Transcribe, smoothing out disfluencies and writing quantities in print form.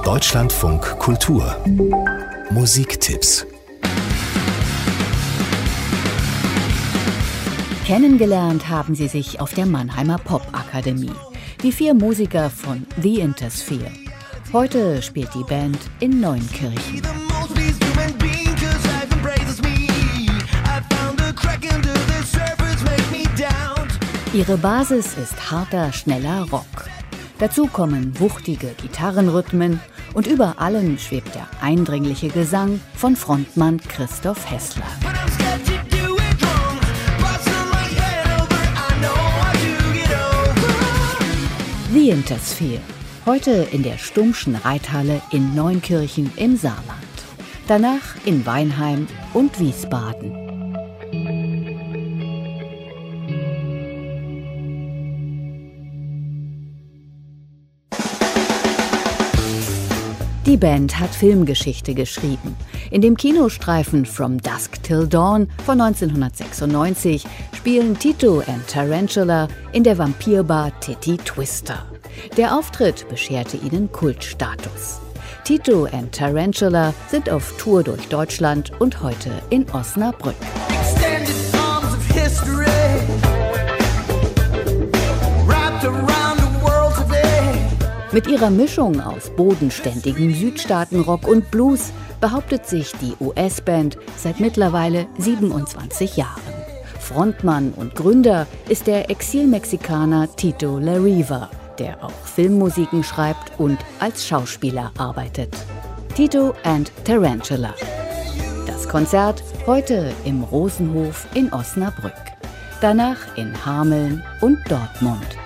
Deutschlandfunk Kultur Musiktipps. Kennengelernt haben sie sich auf der Mannheimer Popakademie. Die 4 Musiker von The Intersphere. Heute spielt die Band in Neunkirchen. Ihre Basis ist harter, schneller Rock. Dazu kommen wuchtige Gitarrenrhythmen und über allem schwebt der eindringliche Gesang von Frontmann Christoph Hässler. The Intersphere. Heute in der Stummschen Reithalle in Neunkirchen im Saarland. Danach in Weinheim und Wiesbaden. Die Band hat Filmgeschichte geschrieben. In dem Kinostreifen From Dusk Till Dawn von 1996 spielen Tito and Tarantula in der Vampirbar Titty Twister. Der Auftritt bescherte ihnen Kultstatus. Tito and Tarantula sind auf Tour durch Deutschland und heute in Osnabrück. Mit ihrer Mischung aus bodenständigem Südstaatenrock und Blues behauptet sich die US-Band seit mittlerweile 27 Jahren. Frontmann und Gründer ist der Exil-Mexikaner Tito Larriva, der auch Filmmusiken schreibt und als Schauspieler arbeitet. Tito and Tarantula. Das Konzert heute im Rosenhof in Osnabrück. Danach in Hameln und Dortmund.